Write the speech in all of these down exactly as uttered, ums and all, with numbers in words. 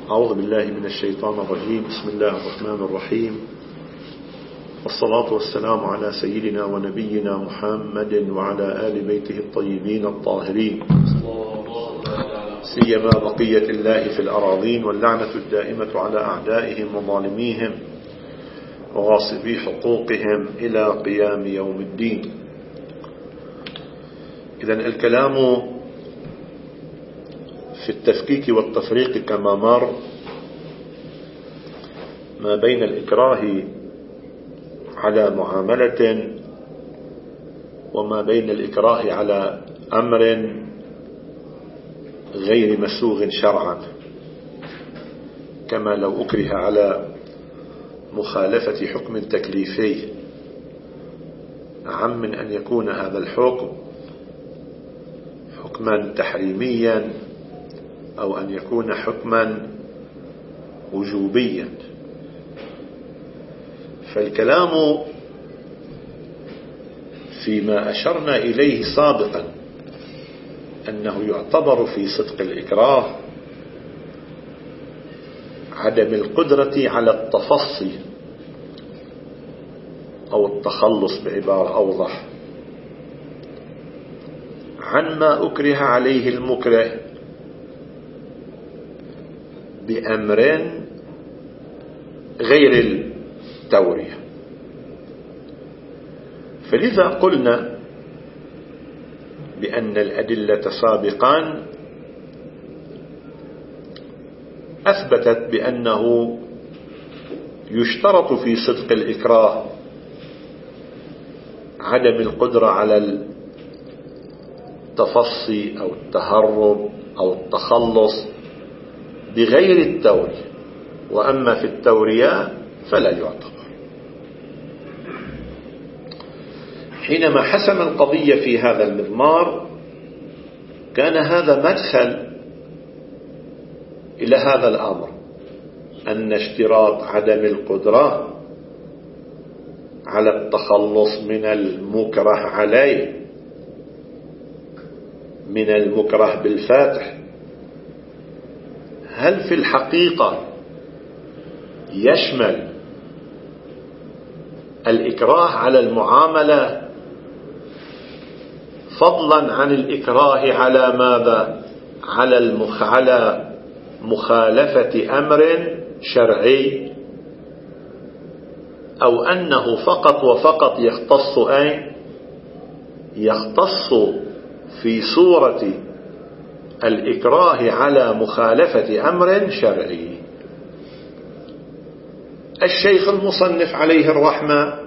أعوذ بالله من الشيطان الرجيم. بسم الله الرحمن الرحيم، والصلاة والسلام على سيدنا ونبينا محمد وعلى آل بيته الطيبين الطاهرين، سيما بقية الله في الأراضين، واللعنة الدائمة على أعدائهم وظالميهم وغاصبي حقوقهم إلى قيام يوم الدين. إذن الكلام في التفكيك والتفريق كما مر ما بين الإكراه على معاملة وما بين الإكراه على أمر غير مسوغ شرعا، كما لو أكره على مخالفة حكم تكليفي عم من أن يكون هذا الحكم حكما تحريميا أو أن يكون حكما وجوبيا. فالكلام فيما أشرنا إليه سابقا أنه يعتبر في صدق الإكراه عدم القدرة على التفصي أو التخلص بعبارة أوضح عن ما أكره عليه المكره بأمر غير التورية. فلذا قلنا بأن الأدلة سابقا أثبتت بأنه يشترط في صدق الإكراه عدم القدرة على التفصي أو التهرب أو التخلص بغير التورية، وأما في التورية فلا يعتبر. حينما حسم القضية في هذا المضمار كان هذا مدخل إلى هذا الأمر، أن اشتراط عدم القدرة على التخلص من المكره عليه من المكره بالفاتح هل في الحقيقة يشمل الإكراه على المعاملة فضلا عن الإكراه على ماذا؟ على المخ... على مخالفة أمر شرعي، أو أنه فقط وفقط يختص أين؟ يختص في صورة الإكراه على مخالفة أمر شرعي. الشيخ المصنف عليه الرحمة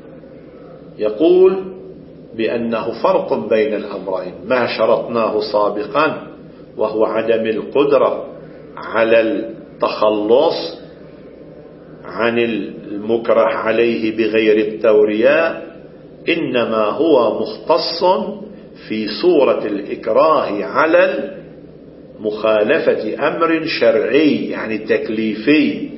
يقول بأنه فرق بين الأمرين ما شرطناه سابقا، وهو عدم القدرة على التخلص عن المكره عليه بغير التورية، إنما هو مختص في صورة الإكراه على مخالفة أمر شرعي يعني تكليفي،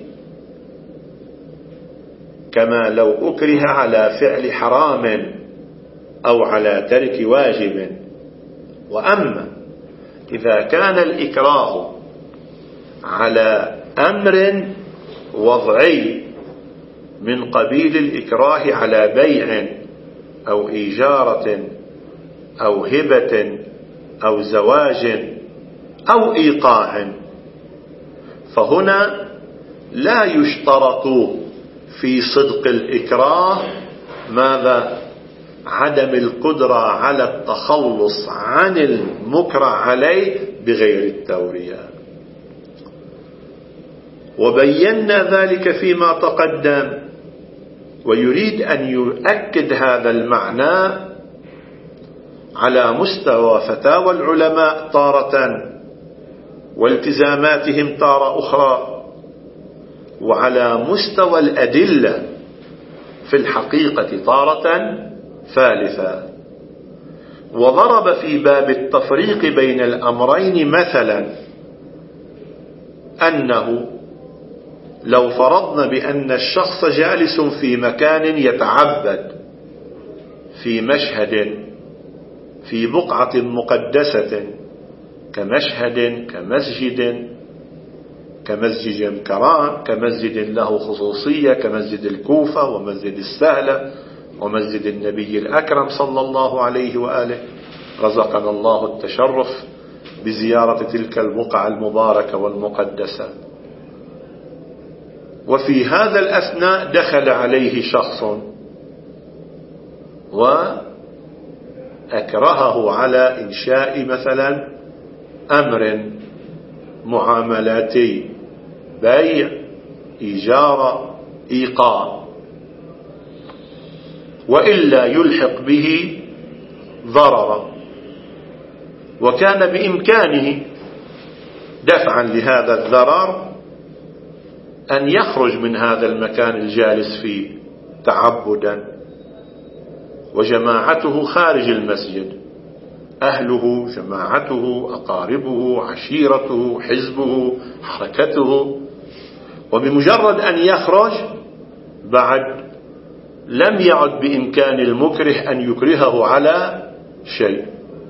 كما لو أكره على فعل حرام أو على ترك واجب. وأما إذا كان الإكراه على أمر وضعي من قبيل الإكراه على بيع أو إيجارة أو هبة أو زواج أو إيقاع، فهنا لا يشترط في صدق الإكراه ماذا؟ عدم القدرة على التخلص عن المكره عليه بغير التورية. وبينا ذلك فيما تقدم، ويريد أن يؤكد هذا المعنى على مستوى فتاوى العلماء تارة والتزاماتهم تارة أخرى، وعلى مستوى الأدلة في الحقيقة تارة ثالثة. وضرب في باب التفريق بين الأمرين مثلا أنه لو فرضنا بأن الشخص جالس في مكان يتعبد في مشهد في بقعة مقدسة كمشهد كمسجد كمسجد جمكران، كمسجد له خصوصية كمسجد الكوفة ومسجد السهلة ومسجد النبي الأكرم صلى الله عليه وآله. رزقنا الله التشرف بزيارة تلك البقعة المباركة والمقدسة. وفي هذا الأثناء دخل عليه شخص وأكرهه على إنشاء مثلا أمر معاملاتي، بيع، إيجار، إيقاع، وإلا يلحق به ضررا، وكان بإمكانه دفعا لهذا الضرر أن يخرج من هذا المكان الجالس فيه تعبدا، وجماعته خارج المسجد، أهله، جماعته، أقاربه، عشيرته، حزبه، حركته، وبمجرد أن يخرج بعد لم يعد بإمكان المكره أن يكرهه على شيء.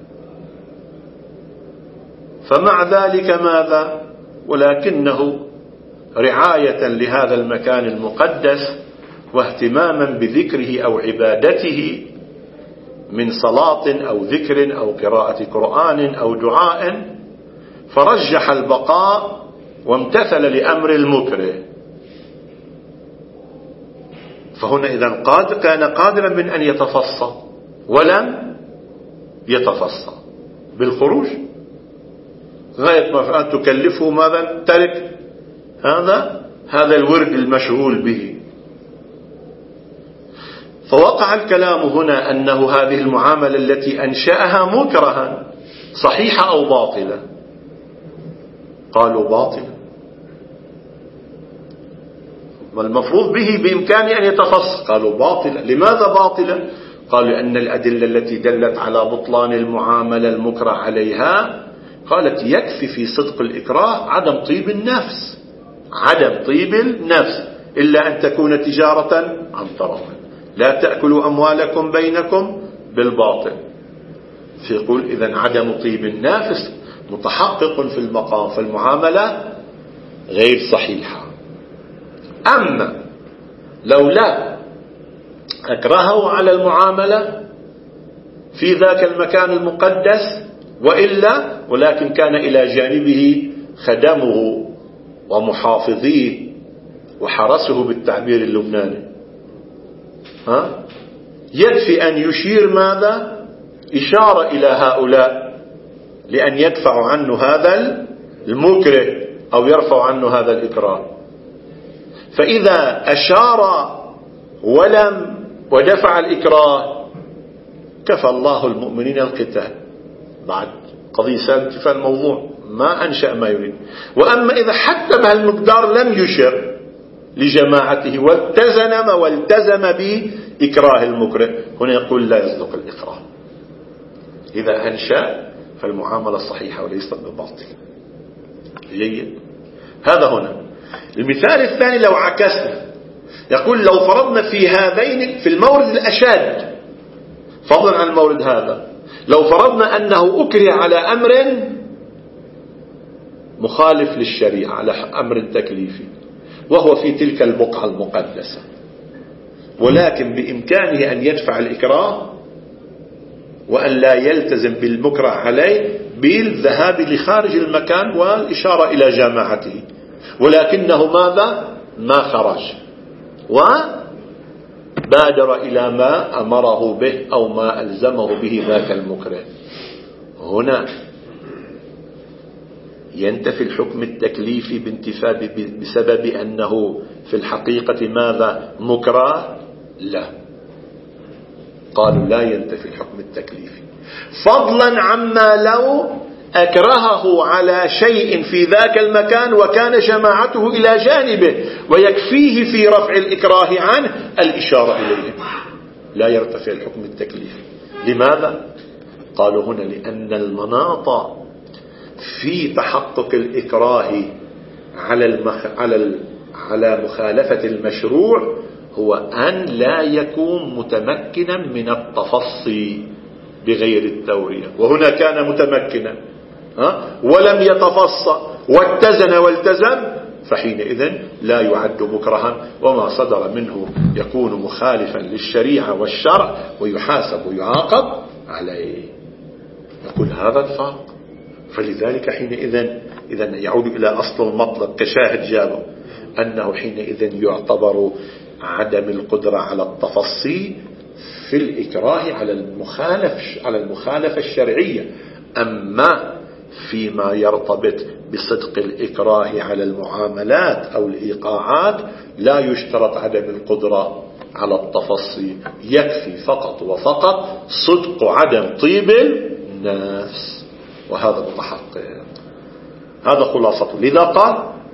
فمع ذلك ماذا؟ ولكنه رعاية لهذا المكان المقدس واهتماما بذكره أو عبادته من صلاة أو ذكر أو قراءة قرآن أو دعاء، فرجح البقاء وامتثل لأمر المكره. فهنا إذن قادر كان قادرا من أن يتفصل ولم يتفصل بالخروج، غاية ما أن تكلفه ماذا؟ ترك هذا هذا الورد المشغول به. فوقع الكلام هنا أنه هذه المعاملة التي أنشأها مكرها صحيحة أو باطلة؟ قالوا باطلة. والمفروض به بإمكانه أن يتفصل، قالوا باطلة. لماذا باطلة؟ قالوا لأن الأدلة التي دلت على بطلان المعاملة المكره عليها قالت يكفي في صدق الإكراه عدم طيب النفس، عدم طيب النفس، إلا أن تكون تجارة عن تراض، لا تأكلوا أموالكم بينكم بالباطل. فيقول إذن عدم طيب النفس متحقق في المقام، فالمعاملة غير صحيحة. أما لو لا أكرهه على المعاملة في ذاك المكان المقدس وإلا، ولكن كان إلى جانبه خدمه ومحافظيه وحرسه بالتعبير اللبناني، ها؟ يكفي أن يشير ماذا؟ إشارة إلى هؤلاء لأن يدفع عنه هذا المكره أو يرفع عنه هذا الإكراه. فإذا أشار ولم ودفع الإكراه كفى الله المؤمنين القتال، بعد قضية سالت فالموضوع ما أنشأ ما يريد. وأما إذا حتى بهالمقدار لم يشر لجماعته والتزم والتزم بإكراه المكره، هنا يقول لا يصدق الإكراه. إذا أنشأ فالمعاملة صحيحة وليست بباطل. جيد. هذا هنا. المثال الثاني لو عكسنا، يقول لو فرضنا في هذين في المورد الأشد فضلا عن المورد هذا، لو فرضنا أنه أكره على أمر مخالف للشريعة، على أمر تكليفي، وهو في تلك البقعة المقدسة، ولكن بإمكانه أن يدفع الإكراه وأن لا يلتزم بالمكره عليه بالذهاب لخارج المكان والإشارة إلى جماعته، ولكنه ماذا؟ ما خرج وبادر إلى ما أمره به أو ما ألزمه به ذاك المكره. هنا ينتفي الحكم التكليفي بانتفاء بسبب أنه في الحقيقة ماذا؟ مكره؟ لا، قالوا لا ينتفي الحكم التكليفي، فضلا عما لو أكرهه على شيء في ذاك المكان وكان جماعته إلى جانبه ويكفيه في رفع الإكراه عنه الإشارة إليه، لا يرتفع الحكم التكليفي. لماذا؟ قالوا هنا لأن المناط في تحقق الإكراه على المخ... على ال... على مخالفة المشروع هو أن لا يكون متمكنا من التفصي بغير التورية، وهنا كان متمكنا ها؟ ولم يتفصى واتزن والتزم، فحينئذ لا يعد مكرها، وما صدر منه يكون مخالفا للشريعة والشرع ويحاسب ويعاقب عليه. نقول هذا الفرق. فلذلك حينئذ إذا يعود إلى أصل المطلب كشاهد جابه، أنه حينئذ يعتبر عدم القدرة على التفصي في الإكراه على المخالف على المخالفة الشرعية. أما فيما يرتبط بصدق الإكراه على المعاملات أو الإيقاعات لا يشترط عدم القدرة على التفصي، يكفي فقط وفقط صدق عدم طيب النفس، وهذا متحقق. هذا خلاصته. لذا قال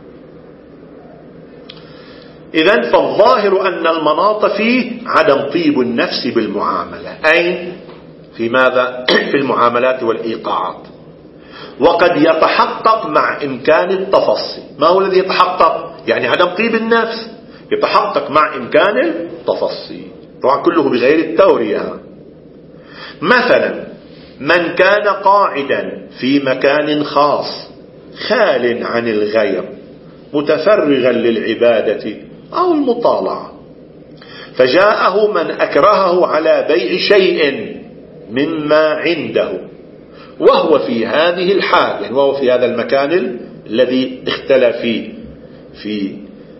إذن فالظاهر أن المناط فيه عدم طيب النفس بالمعاملة، أي في ماذا؟ في المعاملات والإيقاعات. وقد يتحقق مع إمكان التفصي. ما هو الذي يتحقق؟ يعني عدم طيب النفس يتحقق مع إمكان التفصي، طبعا كله بغير التورية. مثلا من كان قاعدا في مكان خاص خال عن الغير متفرغا للعبادة أو المطالعة، فجاءه من أكرهه على بيع شيء مما عنده وهو في هذه الحال، يعني وهو في هذا المكان الذي اختلى فيه، في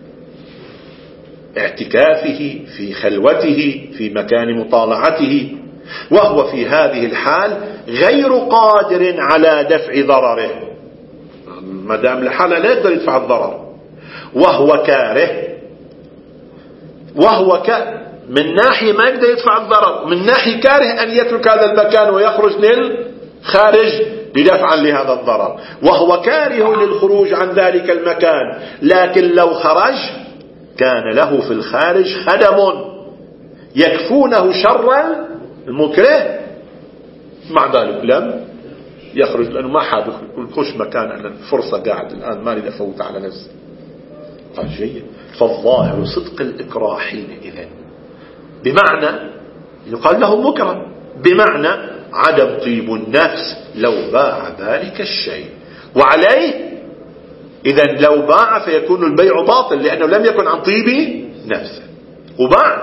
اعتكافه، في خلوته، في مكان مطالعته، وهو في هذه الحال غير قادر على دفع ضرره، ما دام الحالة لا يقدر يدفع الضرر، وهو كاره، وهو ك... من ناحية ما يقدر يدفع الضرر، من ناحية كاره أن يترك هذا المكان ويخرج للخارج بدفعا لهذا الضرر، وهو كاره للخروج عن ذلك المكان، لكن لو خرج كان له في الخارج خدم يكفونه شر المكره، مع ذلك لم يخرج لأنه ما حاب يخش مكان، أن الفرصة قاعد الآن ما لي أفوت على نفسي. قال جيد. فالظاهر صدق الإكراه حينئذ بمعنى يقال له مكره، بمعنى عدم طيب النفس لو باع ذلك الشيء، وعليه إذا لو باع فيكون البيع باطل لأنه لم يكن عن طيب نفسه. وبعد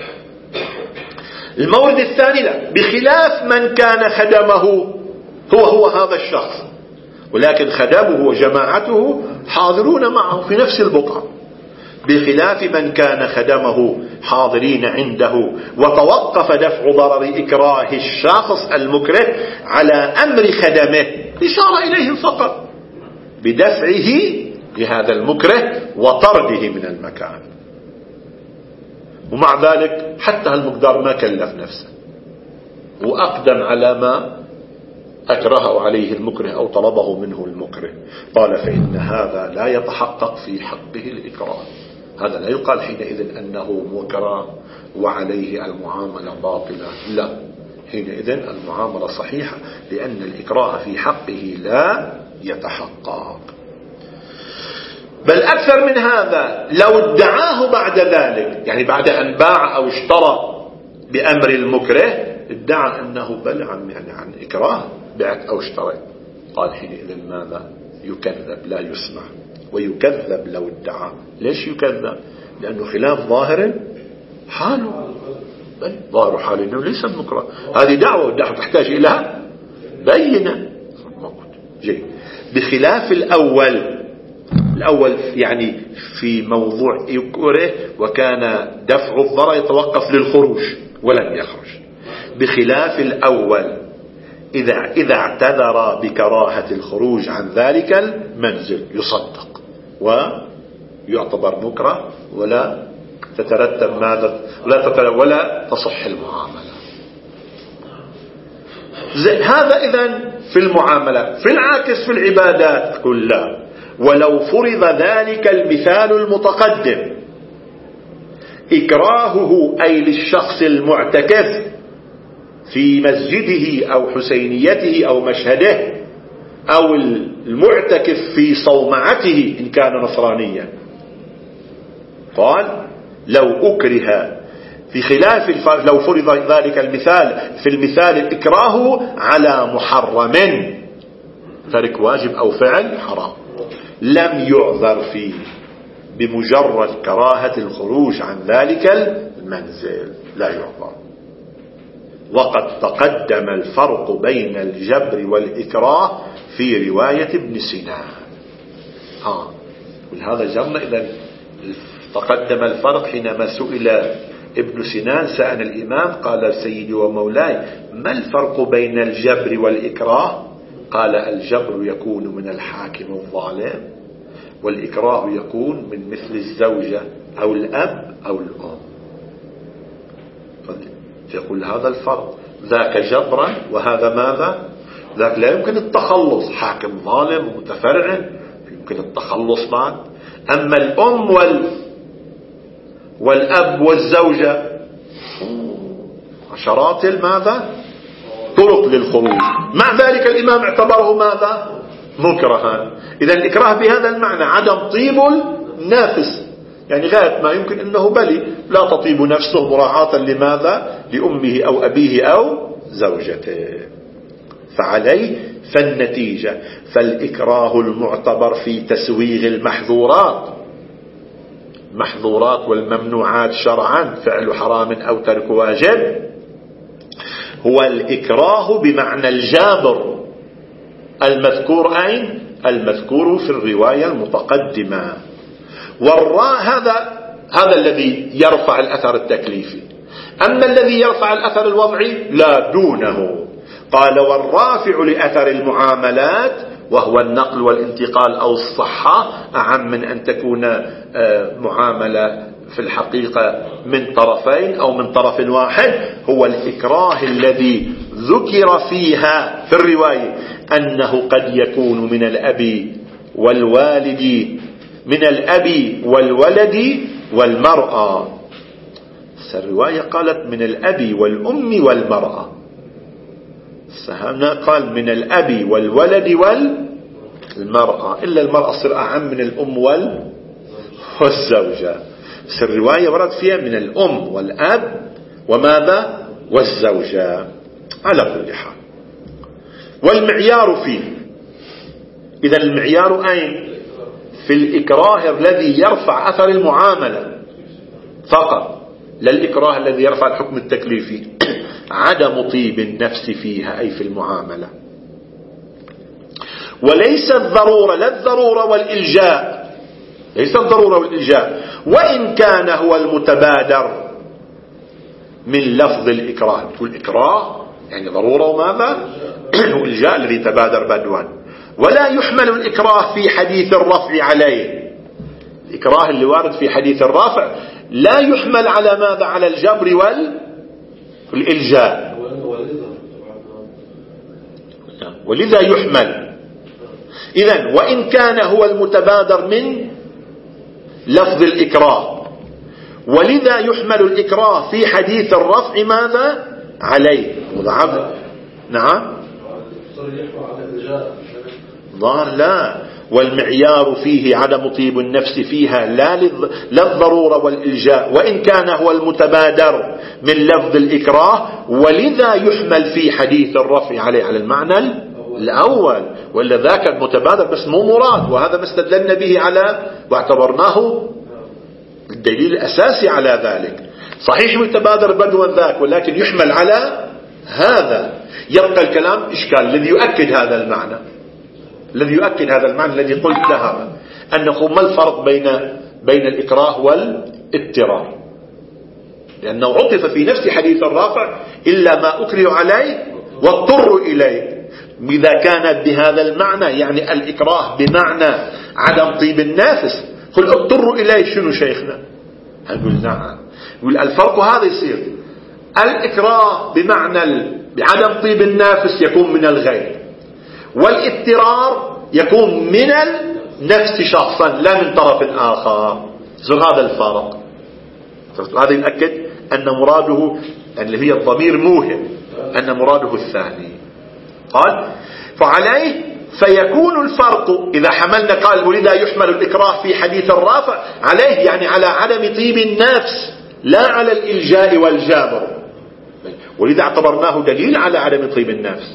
المورد الثاني لا، بخلاف من كان خدمه هو هو هذا الشخص، ولكن خدمه وجماعته حاضرون معه في نفس البقعة، بخلاف من كان خدمه حاضرين عنده وتوقف دفع ضرر إكراه الشخص المكره على أمر خدمه، إشارة إليه فقط بدفعه لهذا المكره وطرده من المكان، ومع ذلك حتى المقدار ما كلف نفسه وأقدم على ما أكرهه عليه المكره أو طلبه منه المكره. قال فإن هذا لا يتحقق في حقه الإكراه، هذا لا يقال حينئذ أنه مكره وعليه المعاملة باطلة، لا، حينئذ المعاملة صحيحة لأن الإكراه في حقه لا يتحقق. بل أكثر من هذا، لو ادعاه بعد ذلك، يعني بعد أن باع أو اشترى بأمر المكره ادعى أنه بل عن يعني عن إكراه بعت أو اشتريت، قال حينئذ ماذا؟ يكذب، لا يسمع، ويكذب لو ادعى. ليش يكذب؟ لأنه خلاف ظاهر حاله، بل ظاهر حاله أنه ليس مكره، هذه دعوة والدعوة تحتاج إلى بينة. جيد. بخلاف الأول، الأول يعني في موضوع يكره وكان دفع الضرر يتوقف للخروج ولن يخرج، بخلاف الأول إذا إذا اعتذر بكراهة الخروج عن ذلك المنزل يصدق ويعتبر مكره ولا تترتب ماذا ولا تترتب ولا تصح المعاملة. هذا إذن في المعاملات. في العاكس في العبادات كلها، ولو فرض ذلك المثال المتقدم إكراهه أي للشخص المعتكف في مسجده أو حسينيته أو مشهده، أو المعتكف في صومعته إن كان نصرانيا، قال لو أكره في خلاف لو فرض ذلك المثال في المثال الإكراه على محرم، ترك واجب أو فعل حرام، لم يعذر فيه، بمجرد كراهة الخروج عن ذلك المنزل لا يعبر. وقد تقدم الفرق بين الجبر والإكراه في رواية ابن سينان. آه. ولهذا جرنا إذا تقدم الفرق حينما سئل ابن سينان سأل الإمام قال سيدي ومولاي ما الفرق بين الجبر والإكراه؟ قال الجبر يكون من الحاكم الظالم، والإكراه يكون من مثل الزوجة أو الأب أو الأم. يقول هذا الفرق، ذاك جبرا وهذا ماذا؟ ذاك لا يمكن التخلص، حاكم ظالم متفرع يمكن التخلص بعد. أما الأم وال والأب والزوجة عشرات ماذا طرق للخروج، مع ذلك الإمام اعتبره ماذا مكرها. إذا الإكراه بهذا المعنى عدم طيب النفس، يعني غاية ما يمكن أنه بلي لا تطيب نفسه مراعاة لماذا لأمه أو أبيه أو زوجته. فعليه فالنتيجة فالإكراه المعتبر في تسويغ المحظورات، محظورات والممنوعات شرعا فعل حرام أو ترك واجب، هو الإكراه بمعنى الجابر المذكور أين؟ المذكور في الرواية المتقدمة. والراء هذا هذا الذي يرفع الأثر التكليفي. أما الذي يرفع الأثر الوضعي لا دونه. قال والرافع لأثر المعاملات وهو النقل والانتقال أو الصحة أعم من أن تكون معاملة في الحقيقة من طرفين أو من طرف واحد، هو الإكراه الذي ذكر فيها في الرواية أنه قد يكون من الأب والوالد من الأب والولد والمرأة. الرواية قالت من الأب والأم والمرأة، هنا قال من الأب والولد والمرأة، إلا المرأة صار أعم من الأم والزوجة. الرواية ورد فيها من الأم والأب وماذا والزوجة على كل حال. والمعيار فيه، إذا المعيار أين؟ في الإكراه الذي يرفع أثر المعاملة فقط، لا الإكراه الذي يرفع الحكم التكليفي. عدم طيب النفس فيها أي في المعاملة، وليس الضرورة، لا الضرورة والإلجاء، ليس الضرورة والإلجاء، وإن كان هو المتبادر من لفظ الإكراه. تقول إكراه يعني ضرورة وماذا والإلجاء الذي تبادر بدوا. ولا يحمل الإكراه في حديث الرفع عليه، الإكراه اللي وارد في حديث الرفع لا يحمل على ماذا؟ على الجبر والإلجاء، ولذا يحمل. إذن وإن كان هو المتبادر من لفظ الإكراه، ولذا يحمل الإكراه في حديث الرفع ماذا؟ عليه مضاعف. نعم ظاهر لا. والمعيار فيه عدم طيب النفس فيها لا للضرورة والإلجاء، وإن كان هو المتبادر من لفظ الإكراه، ولذا يحمل في حديث الرفع عليه على المعنى الأول، ولا ذاك المتبادر بس مو مراد. وهذا ما استدلنا به على واعتبرناه الدليل الأساسي على ذلك. صحيح متبادر بدوا ذاك، ولكن يحمل على هذا. يبقى الكلام إشكال الذي يؤكد هذا المعنى، الذي يؤكد هذا المعنى الذي قلت لها، أنه ما الفرق بين بين الإكراه والاضطرار، لأنه عطف في نفس حديث الرافع إلا ما أكره عليه واضطر إليه. إذا كانت بهذا المعنى يعني الإكراه بمعنى عدم طيب النفس، قل اضطر إليه شنو شيخنا؟ هنقول نعم. يقول الفرق هذا يصير الإكراه بمعنى بعدم طيب النفس يكون من الغير، والاضطرار يكون من النفس شخصا لا من طرف آخر. زر هذا الفارق. هذا يؤكد أن مراده اللي هي الضمير موهم، أن مراده الثاني. قال فعليه فيكون الفرق إذا حملنا، قال ولذا يحمل الإكراه في حديث الرافع عليه يعني على عدم طيب النفس لا على الإلجاء والجابر، ولذا اعتبرناه دليل على عدم طيب النفس.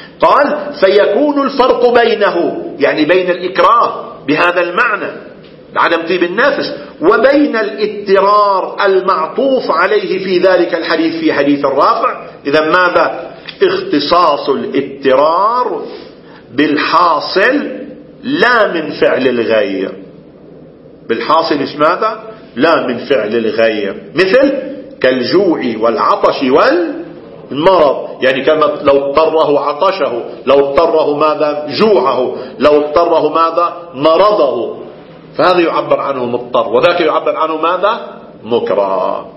قال فيكون الفرق بينه يعني بين الإكراه بهذا المعنى عدم طيب النفس، وبين الاضطرار المعطوف عليه في ذلك الحديث في حديث الرافع. إذا ماذا؟ اختصاص الاضطرار بالحاصل لا من فعل الغير. بالحاصل إيش ماذا؟ لا من فعل الغير، مثل كالجوع والعطش والمرض. يعني كما لو اضطره عطشه، لو اضطره ماذا؟ جوعه، لو اضطره ماذا؟ مرضه، فهذا يعبر عنه مضطر، وذاك يعبر عنه ماذا؟ مكره.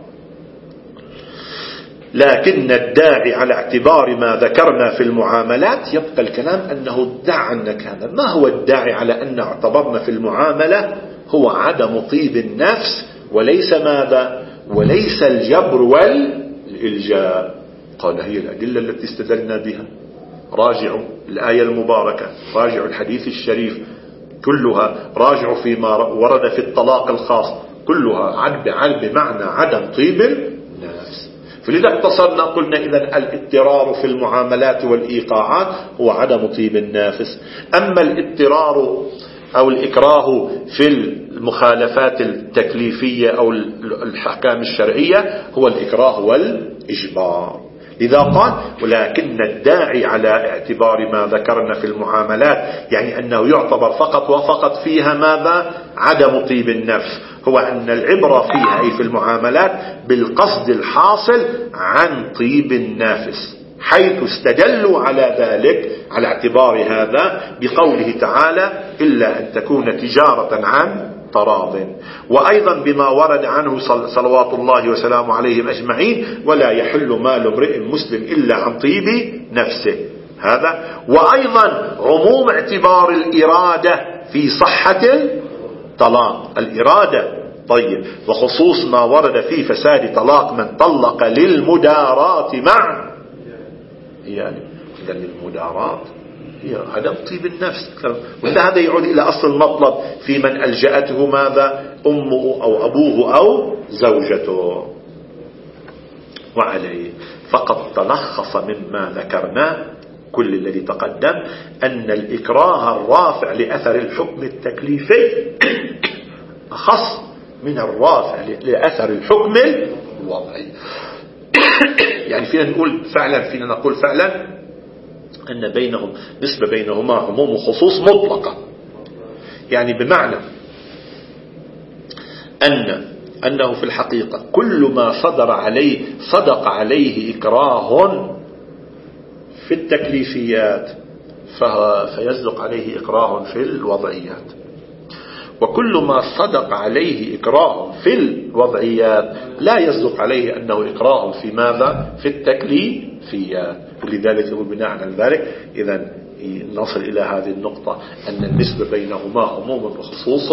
لكن الداعي على اعتبار ما ذكرنا في المعاملات، يبقى الكلام أنه ادعى عنك هذا. ما هو الداعي على أن اعتبرنا في المعاملة؟ هو عدم طيب النفس، وليس ماذا؟ وليس الجبر والإلجاء. قال هي الأدلة التي استدلنا بها، راجعوا الآية المباركة، راجعوا الحديث الشريف كلها، راجعوا فيما ورد في الطلاق الخاص، كلها عد بمعنى عدم طيب النفس. فلذا اقتصرنا قلنا إذن الاضطرار في المعاملات والإيقاعات هو عدم طيب النفس. أما الاضطرار أو الإكراه في المخالفات التكليفية أو الأحكام الشرعية هو الإكراه والإجبار. لذا قال ولكن الداعي على اعتبار ما ذكرنا في المعاملات، يعني أنه يعتبر فقط وفقط فيها ماذا؟ عدم طيب النفس. هو أن العبرة فيها أي في المعاملات بالقصد الحاصل عن طيب النفس، حيث استدلوا على ذلك على اعتبار هذا بقوله تعالى إلا أن تكون تجارة عن تراض، وأيضا بما ورد عنه صلوات الله وسلامه عليهم أجمعين ولا يحل مال امرئ مسلم إلا عن طيب نفسه. هذا وأيضا عموم اعتبار الإرادة في صحة الطلاق، الإرادة طيب، وخصوص ما ورد في فساد طلاق من طلق للمداراة مع يعني للمداراة هي عدم طيب النفس. وهذا يعود إلى أصل المطلب في من ألجأته ماذا؟ أمه أو أبوه أو زوجته. وعليه فقد تلخص مما ذكرنا كل الذي تقدم أن الإكراه الرافع لأثر الحكم التكليفي أخص من الرافع لأثر الحكم الوضعي. يعني فينا نقول فعلا فينا نقول فعلا أن بينهم نسبة بينهما عموم وخصوص مطلقة، يعني بمعنى أن أنه في الحقيقة كل ما صدر عليه صدق عليه إكراه في التكليفيات فيصدق عليه إكراه في الوضعيات، وكل ما صدق عليه إكراه في الوضعيات لا يصدق عليه أنه إكراه في ماذا؟ في التكليفيات. ولذلك يقول بناء على ذلك إذا نصل إلى هذه النقطة أن النسبة بينهما عموم وخصوص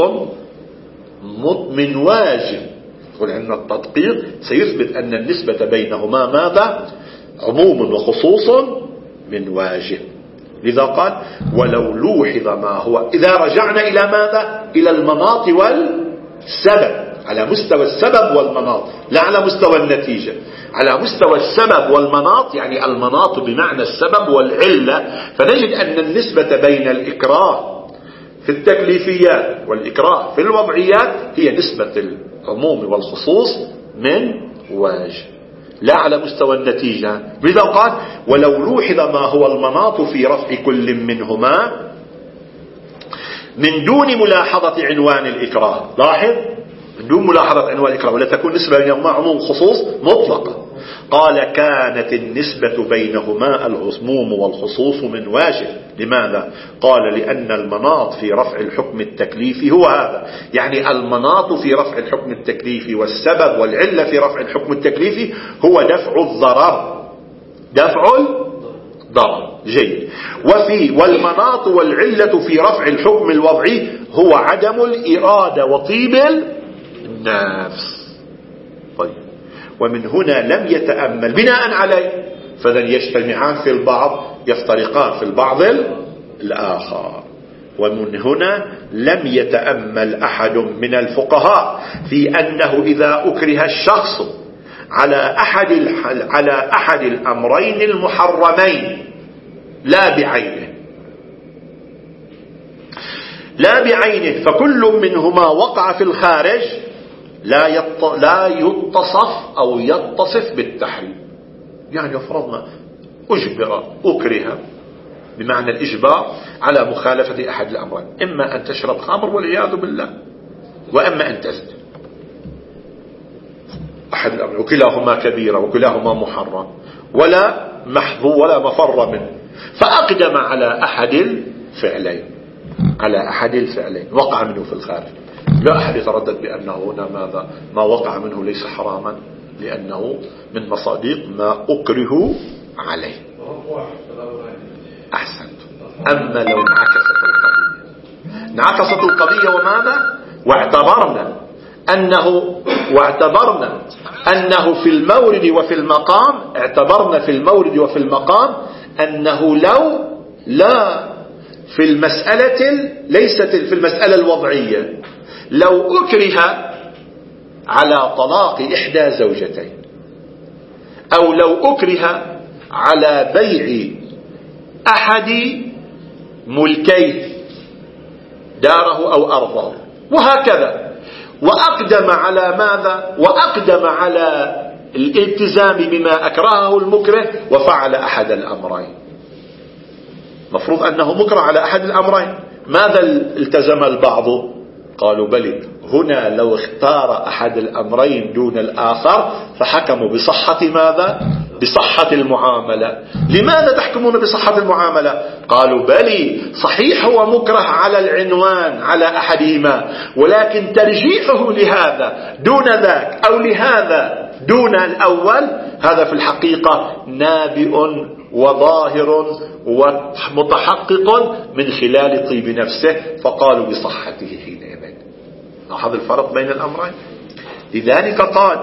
من واجب. ولأن التدقيق سيثبت أن النسبة بينهما ماذا؟ عموم وخصوص من واجب. لذا قال ولو لوحظ ما هو، إذا رجعنا إلى ماذا؟ إلى المناط والسبب، على مستوى السبب والمناط لا على مستوى النتيجة، على مستوى السبب والمناط، يعني المناط بمعنى السبب والعلة، فنجد أن النسبة بين الإكراه في التكليفيات والإكراه في الوضعيات هي نسبة العموم والخصوص من واجب لا على مستوى النتيجة. لذا قال ولو لوحظ ما هو المناط في رفع كل منهما من دون ملاحظة عنوان الإكراه. لاحظ من دون ملاحظة عنوان الإكراه ولا تكون نسبة بينهما عموم خصوص مطلقة. قال كانت النسبة بينهما العموم والخصوص من واجب. لماذا؟ قال لأن المناط في رفع الحكم التكليفي هو هذا، يعني المناط في رفع الحكم التكليفي والسبب والعلة في رفع الحكم التكليفي هو دفع الضرر، دفع الضرر. جيد. وفي والمناط والعلة في رفع الحكم الوضعي هو عدم الإرادة وطيب النفس. طيب ومن هنا لم يتأمل بناء عليه فذن يجتمعان في البعض يفترقان في البعض الآخر. ومن هنا لم يتأمل أحد من الفقهاء في أنه إذا أكره الشخص على أحد على أحد الأمرين المحرمين لا بعينه، لا بعينه، فكل منهما وقع في الخارج لا يط... لا يتصف أو يتصف بالتحريم. يعني فرضنا أجبر أكره بمعنى الإجبار على مخالفة أحد الأمرين، إما أن تشرب خمر والعياذ بالله، وإما أن تزن، أحد الأمرين، وكلاهما كبيرة وكلاهما محرم ولا محظور ولا مفر منه، فأقدم على أحد الفعلين على أحد الفعلين وقع منه في الخارج. لا أحد يتردد بأنه هنا ماذا ما وقع منه ليس حراما، لأنه من مصادق ما أكره عليه. أحسنت. أما لو انعكست القضية انعكست القضية وماذا واعتبرنا أنه واعتبرنا أنه في المورد وفي المقام اعتبرنا في المورد وفي المقام أنه لو لا في المسألة ليست في المسألة الوضعية، لو أكره على طلاق إحدى زوجتين، أو لو أكره على بيع أحد ملكيه داره أو أرضه وهكذا، وأقدم على ماذا وأقدم على الالتزام بما أكرهه المكره وفعل أحد الأمرين، مفروض أنه مكره على أحد الأمرين، ماذا التزم البعض؟ قالوا بلي هنا لو اختار أحد الأمرين دون الآخر فحكموا بصحة ماذا؟ بصحة المعاملة. لماذا تحكمون بصحة المعاملة؟ قالوا بلي صحيح هو مكره على العنوان على أحدهما، ولكن ترجيحه لهذا دون ذاك أو لهذا دون الأول هذا في الحقيقة نابئ وظاهر ومتحقق من خلال طيب نفسه، فقالوا بصحته حينئذ. لاحظ الفرق بين الأمرين. لذلك قال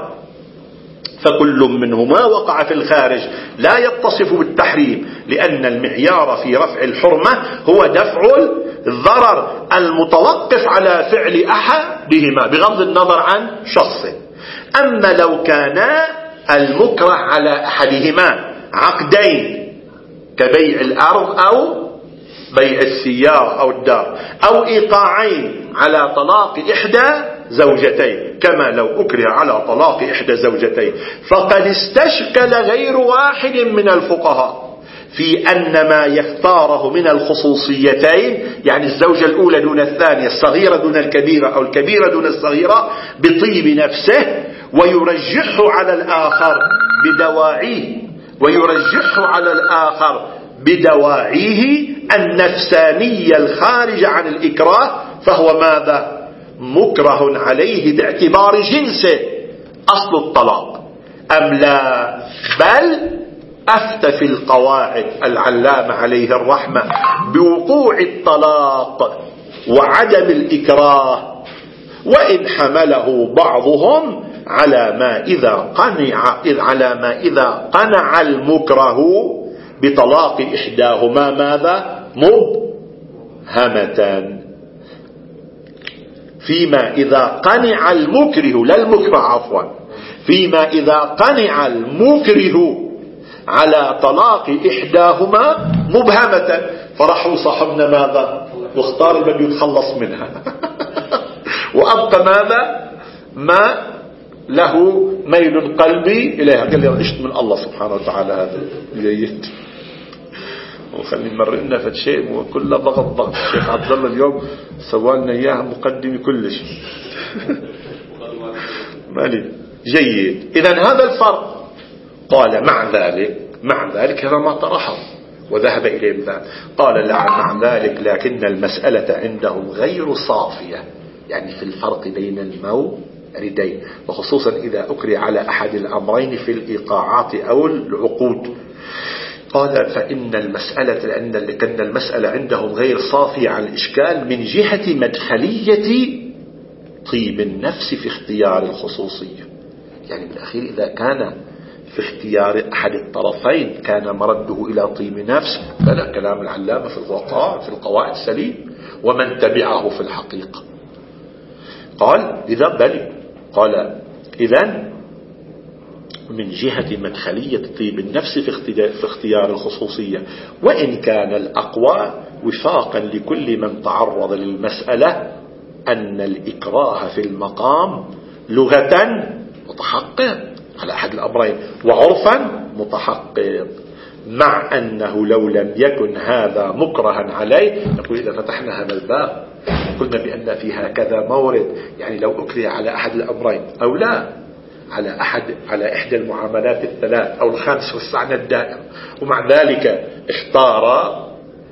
فكل منهما وقع في الخارج لا يتصف بالتحريم، لأن المعيار في رفع الحرمة هو دفع الضرر المتوقف على فعل أحدهما بغض النظر عن شخصه. أما لو كان المكره على أحدهما عقدين كبيع الأرض أو بيع السيارة أو الدار، أو إيقاعين على طلاق إحدى زوجتين كما لو أكره على طلاق إحدى زوجتين، فقد استشكل غير واحد من الفقهاء في أن ما يختاره من الخصوصيتين، يعني الزوجة الأولى دون الثانية، الصغيرة دون الكبيرة أو الكبيرة دون الصغيرة، بطيب نفسه ويرجحه على الآخر بدواعيه ويرجحه على الآخر بدواعيه النفسانية الخارجة عن الإكراه، فهو ماذا؟ مكره عليه باعتبار جنسه أصل الطلاق أم لا؟ بل أفتى في القواعد العلامة عليه الرحمة بوقوع الطلاق وعدم الإكراه، وإن حمله بعضهم على ما إذا قنع على ما إذا قنع المكره بطلاق إحداهما ماذا؟ مبهمة، فيما إذا قنع المكره لا المكره عفوا فيما إذا قنع المكره على طلاق إحداهما مبهمة، فرحوا صاحبنا ماذا؟ واختار اللي بده يتخلص منها وأبقى ماذا؟ ما له ميل قلبي إليها. قال لي عشت من الله سبحانه وتعالى هذا جيد، وخلي نمرقنا في شيء وكل ضغط ضغط. الشيخ عبد الله اليوم سوالنا إياها مقدمة كلش مالي جيد. إذن هذا الفرق. قال مع ذلك مع ذلك هذا ما طرحه وذهب إليه بذلك. قال لا مع ذلك لكن المسألة عندهم غير صافية، يعني في الفرق بين الموردين، وخصوصا إذا أكره على أحد الأمرين في الإيقاعات أو العقود. قال فإن المسألة لأن المسألة عندهم غير صافية عن الإشكال من جهة مدخلية طيب النفس في اختيار الخصوصية. يعني بالأخير إذا كان في اختيار أحد الطرفين كان مرده إلى طيب نفس، فلا كلام العلامة في الوقاع في القواعد سليم ومن تبعه في الحقيقة. قال إذا بل قال إذن من جهة مدخلية طيب النفس في اختيار الخصوصية، وإن كان الأقوى وفاقا لكل من تعرض للمسألة أن الإكراه في المقام لغة متحقق على أحد الأمرين، وعرفا متحقق، مع أنه لو لم يكن هذا مكرها عليه نقول إذا فتحنا هذا الباب قلنا بأن في هكذا مورد، يعني لو أكره على أحد الأمرين أو لا على أحد على إحدى المعاملات الثلاث أو الخامس وسعنا الدائرة، ومع ذلك اختار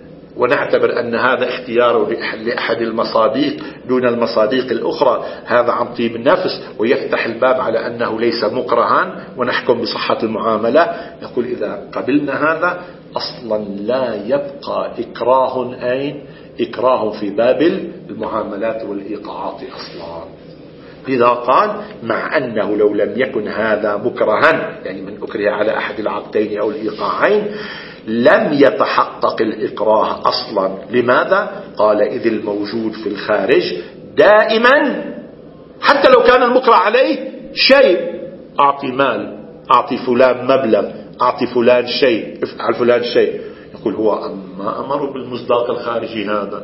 ونعتبر أن هذا اختياره لأحد المصادق دون المصادق الأخرى، هذا عن طيب النفس ويفتح الباب على أنه ليس مكرها ونحكم بصحة المعاملة. نقول إذا قبلنا هذا أصلا لا يبقى إكراه أين إكراه في باب المعاملات والإيقاعات أصلا. لذا قال مع أنه لو لم يكن هذا مكرها، يعني من أكره على أحد العقدين أو الإيقاعين، لم يتحقق الإكراه أصلا. لماذا؟ قال إذ الموجود في الخارج دائما حتى لو كان المكره عليه شيء، أعطي مال، أعطي فلان مبلغ، أعطي فلان شيء، افعل فلان شيء، يقول هو أما أمر بالمصداق الخارجي هذا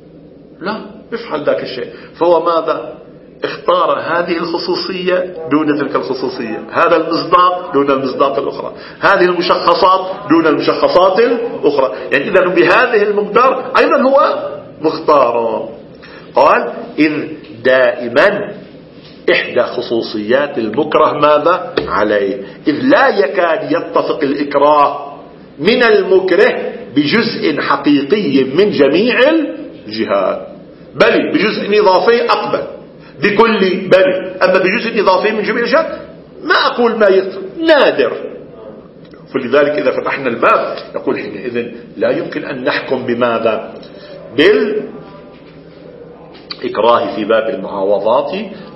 لا افعل ذاك الشيء، فهو ماذا؟ اختار هذه الخصوصية دون تلك الخصوصية، هذا المصداق دون المصداق الأخرى، هذه المشخصات دون المشخصات الأخرى، يعني إذا بهذه المقدار أيضا هو مختار. قال إذ دائما إحدى خصوصيات المكره ماذا عليه، إذ لا يكاد يتفق الإكراه من المكره بجزء حقيقي من جميع الجهات، بل بجزء إضافي أقبل بكل بل، أما بجزء إضافي من جميع الجهات ما أقول ما يتفق، نادر. فلذلك إذا فتحنا الباب نقول حينئذ لا يمكن أن نحكم بماذا؟ بالإكراه في باب المعاوضات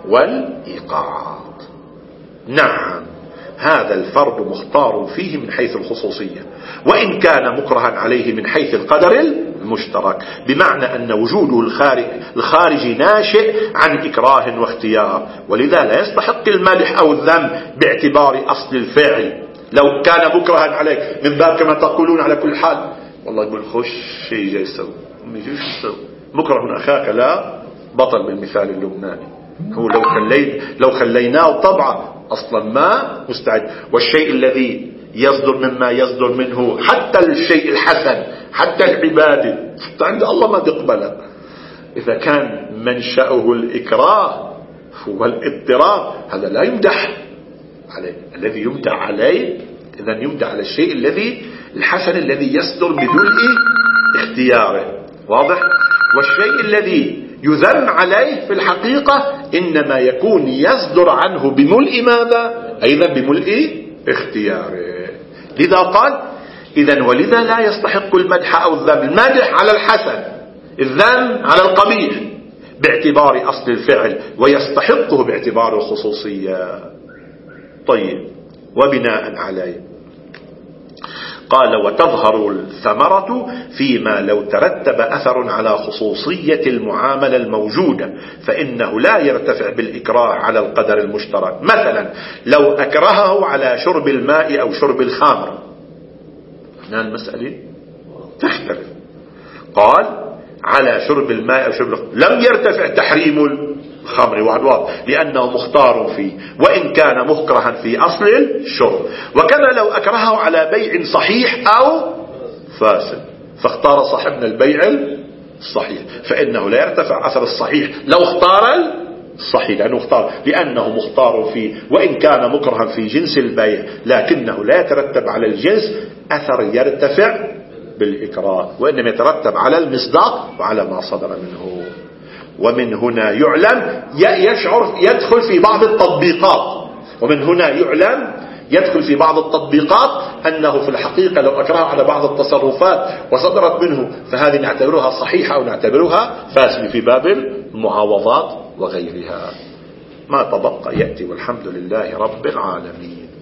والإيقاعات. نعم هذا الفرد مختار فيه من حيث الخصوصية، وإن كان مكرها عليه من حيث القدر المشترك، بمعنى أن وجوده الخارج الخارجي ناشئ عن إكراه واختيار، ولذا لا يستحق المدح أو الذم باعتبار أصل الفعل. لو كان مكرها عليك من باب كما تقولون على كل حال والله يقول خش شيء جاي يسوي ما يجيش يسوي، مكره أخاك لا بطل بالمثال اللبناني، هو لو خليت لو خليناه طبعا أصلا ما مستعد. والشيء الذي يصدر مما يصدر منه حتى الشيء الحسن حتى العبادة عند الله ما تقبله، إذا كان منشأه الإكراه والاضطراب هذا لا يمدح عليه. الذي يمدح عليه إذا يمدح على الشيء الذي الحسن الذي يصدر بدون اختياره، واضح؟ والشيء الذي يذم عليه في الحقيقة إنما يكون يصدر عنه بملء ماذا؟ أيضا بملء اختياره. لذا قال إذن ولذا لا يستحق المدح أو الذم، المدح على الحسن، الذم على القبيح باعتبار أصل الفعل، ويستحقه باعتبار الخصوصية. طيب وبناء عليه قال وتظهر الثمرة فيما لو ترتب أثر على خصوصية المعاملة الموجودة، فإنه لا يرتفع بالإكراه على القدر المشترك. مثلا لو أكرهه على شرب الماء أو شرب الخمر، هنا المسألة تختلف. قال على شرب الماء أو شرب الخمر لم يرتفع تحريم الخمر وعدوات لأنه مختار فيه وإن كان مكرها في أصل الشرب. وكذا لو أكرهه على بيع صحيح أو فاسد، فاختار صاحبنا البيع الصحيح فإنه لا يرتفع أثر الصحيح لو اختار الصحيح، لأنه اختار لأنه مختار فيه وإن كان مكرها في جنس البيع، لكنه لا يترتب على الجنس أثر يرتفع بالإكراه، وإنما يترتب على المصداق وعلى ما صدر منه. ومن هنا يعلم يشعر يدخل في بعض التطبيقات ومن هنا يعلم يدخل في بعض التطبيقات أنه في الحقيقة لو أكره على بعض التصرفات وصدرت منه فهذه نعتبرها صحيحة أو نعتبرها فاسدة في باب المعاوضات وغيرها. ما تبقى يأتي والحمد لله رب العالمين.